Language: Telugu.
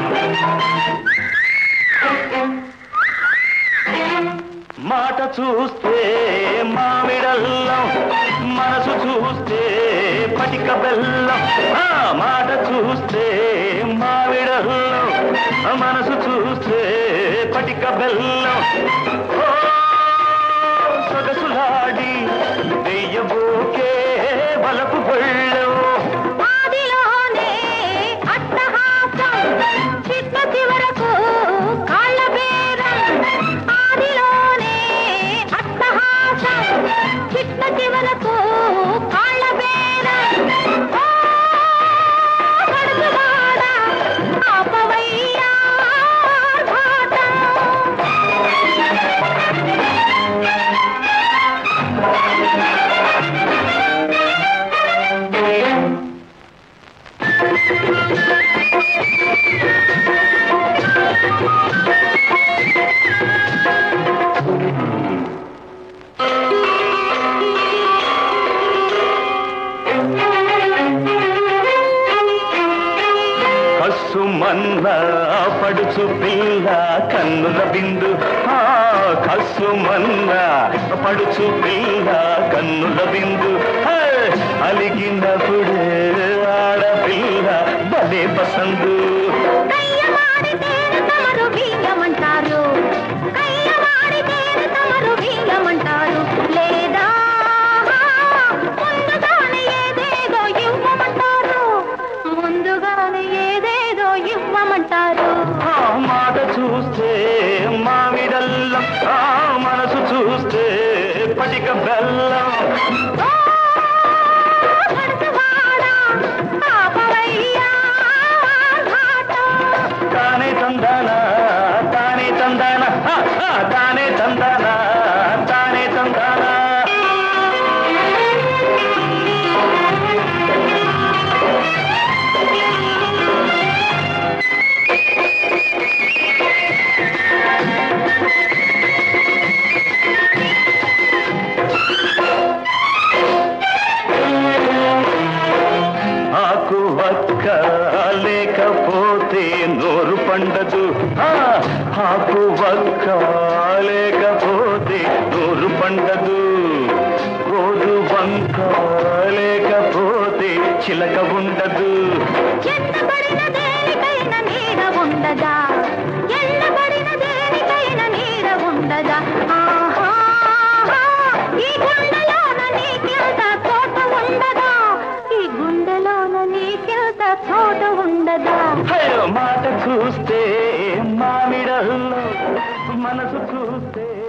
మాట చూస్తే మామిడల్లం, మనసు చూస్తే పటిక బెల్లం. మాట చూస్తే మామిడల్లం, మనసు చూస్తే పటిక బెల్లం. సొగసులాడి వెయ్యబోకే బలపు బెళ్ళం. కసుమన్న పడుచు పిల్ల కన్నుల బిందు. కసుమన్న పడుచు పిల్ల కన్నుల బిందు. అలిగినప్పుడే ఆడపిల్ల భలే పసందు. లేదా ముందుగానే ఏదేదో ఇవ్వమంటారు, ముందుగానే ఏదేదో ఇవ్వమంటారు. మాట చూస్తే మామిడల్లం, మనసు చూస్తే పటిక బెల్లం. తానే తందానా తానే తందానా తానే తందానా తానే తందానా. ఆకు వక్క లేకపోతే నోరు పండదు. ఆకు వక్క లేకపోతే నోరు పండదు. గోరు వంక లేకపోతే చిలక ఉండదు. ఎన్నబడిన దేనికైనా నీడ ఉండదా, ఎన్నబడిన దేనికైనా నీడ ఉండదా. ఈ గుండెలోన నీకెంత చోట ఉండదా, ఈ గుండెలోన నీకెంత చోట ఉండదా. మాట చూస్తే మామిడల్లో, మనసు చూస్తే